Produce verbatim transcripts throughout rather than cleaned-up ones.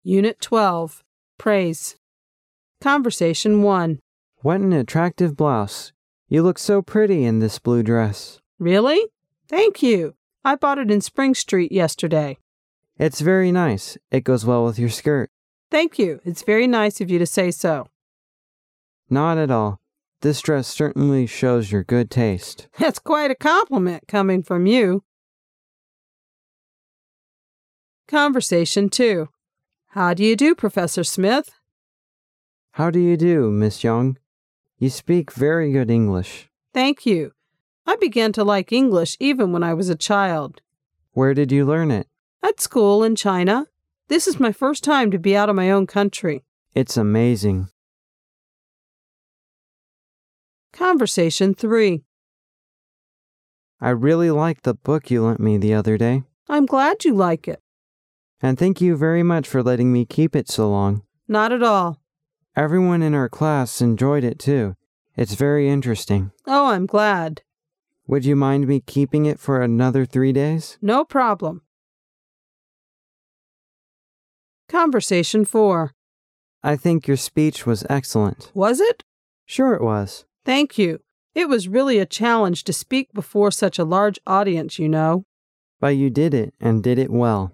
Unit twelve. Praise. Conversation one. What an attractive blouse. You look so pretty in this blue dress. Really? Thank you. I bought it in Spring Street yesterday. It's very nice. It goes well with your skirt. Thank you. It's very nice of you to say so. Not at all. This dress certainly shows your good taste. That's quite a compliment coming from you. Conversation two. How do you do, Professor Smith? How do you do, Miss Young? You speak very good English. Thank you. I began to like English even when I was a child. Where did you learn it? At school in China. This is my first time to be out of my own country. It's amazing. Conversation three. I really liked the book you lent me the other day. I'm glad you like it. And thank you very much for letting me keep it so long. Not at all. Everyone in our class enjoyed it too. It's very interesting. Oh, I'm glad. Would you mind me keeping it for another three days? No problem. Conversation four. I think your speech was excellent. Was it? Sure it was. Thank you. It was really a challenge to speak before such a large audience, you know. But you did it, and did it well.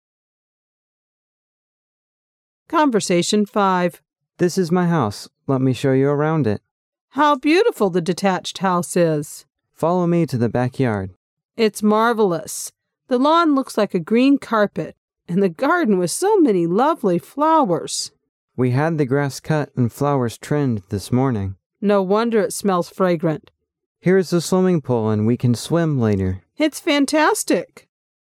Conversation five. This is my house. Let me show you around it. How beautiful the detached house is. Follow me to the backyard. It's marvelous. The lawn looks like a green carpet, and the garden with so many lovely flowers. We had the grass cut and flowers trimmed this morning. No wonder it smells fragrant. Here is the swimming pool, and we can swim later. It's fantastic.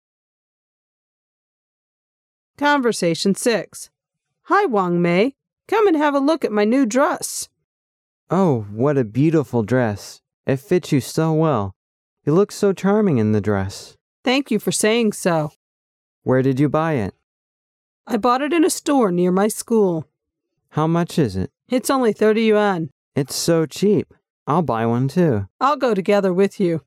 Conversation six. Hi, Wang Mei. Come and have a look at my new dress. Oh, what a beautiful dress. It fits you so well. You look so charming in the dress. Thank you for saying so. Where did you buy it? I bought it in a store near my school. How much is it? It's only thirty yuan. It's so cheap. I'll buy one too. I'll go together with you.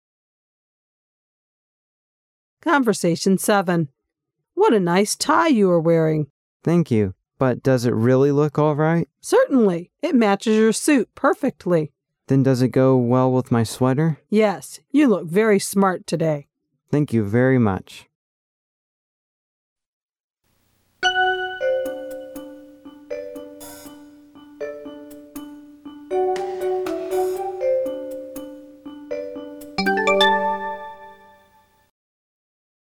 Conversation seven. What a nice tie you are wearing. Thank you. But does it really look all right? Certainly. It matches your suit perfectly. Then does it go well with my sweater? Yes, you look very smart today. Thank you very much.